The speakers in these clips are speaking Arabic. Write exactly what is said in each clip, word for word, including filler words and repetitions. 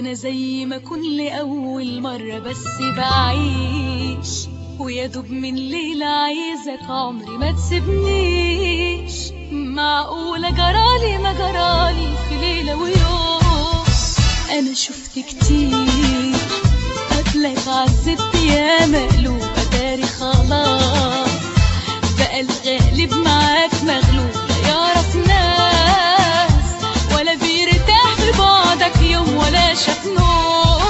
وانا زي ما كن لأول مرة بس بعيش، ويا دوب من ليلة عايزك عمري ما تسيبنيش. معقولة جرالي ما جرالي في ليلة ويوم؟ انا شفت كتير قبلك عذبت يا مقلوب، اتاري خلاص بقى الغالب معاك مغلوب. لا يعرف ناس ولا بيرتاح في بعدك يوم ولا شاف نور.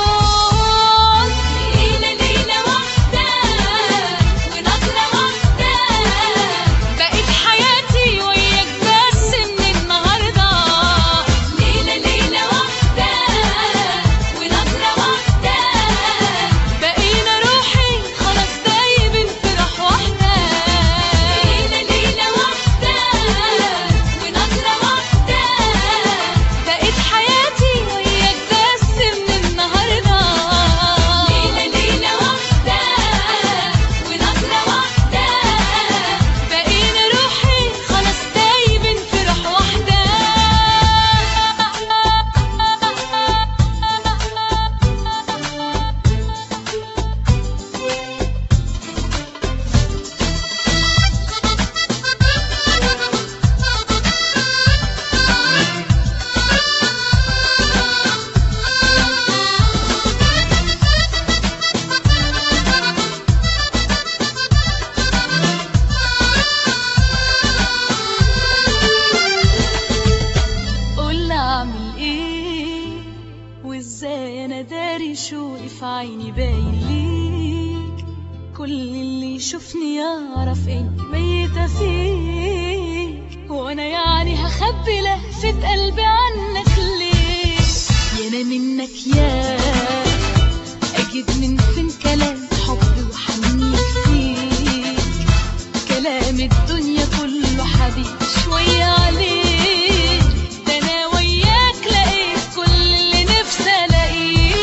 ليلة ليلة واحدة ونظرة واحدة بقيت حياتي وياك بس من النهاردة. ليلة ليلة واحدة ونظرة واحدة بقينا روحي خلاص دايبين في روح واحدة. ليلة ليلة واحدة ونظرة واحدة بقيت حياتي وياك بس من النهاردة. ليلة ليلة واحدة ونظرة واحدة بقينا روحي خلاص دايبين في روح واحدة. قول اعمل ايه وازاي انا داري شوقي في عيني باين ليك. كل اللي يشوفني يعرف اني ميتة فيك، وانا يعني هخبي لهفة قلبي عنك ليه؟ يا انا منك يا اجيب من فين كلام حب وحنين فيك. كلام الدنيا كله حبيب شوية عليك، ده انا وياك لقيت كل اللي نفسي الاقيه.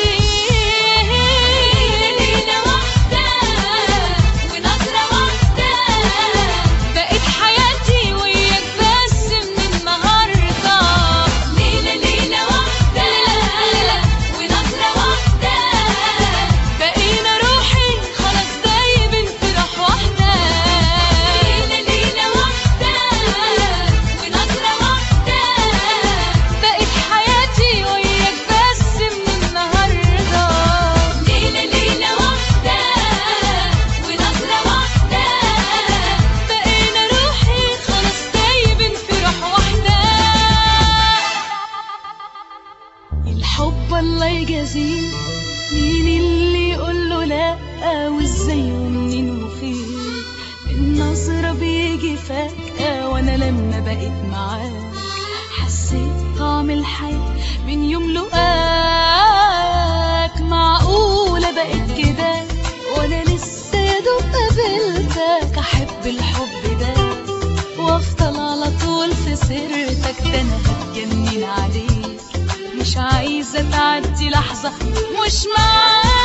ليلة واحدة ونظرة واحدة بقيت حياتي وياك بس من النهاردة. ليلة ليلة واحدة ونظرة واحدة بقينا روحي خلاص دايبين في روح واحدة. ليلة ليلة واحدة ونظرة واحدة بقيت حياتي وياك بس من النهاردة. ليلة ليلة واحدة ونظرة واحدة بقينا روحي خلاص دايبين في روح واحدة. الحب الله يجازيه، مين اللي يقوله لا وازاي ومنين وفين؟ النظرة بيجي فجأة وانا لما بقيت معاك حسيت طعم الحياة من يوم لقاك. معقولة بقيت كده وانا لسه يا دوب قابلتك؟ احب الحب ده وافضل على طول في سيرتك، ده انا هتجنن عليك مش عايزة تعدي لحظة مش معاك.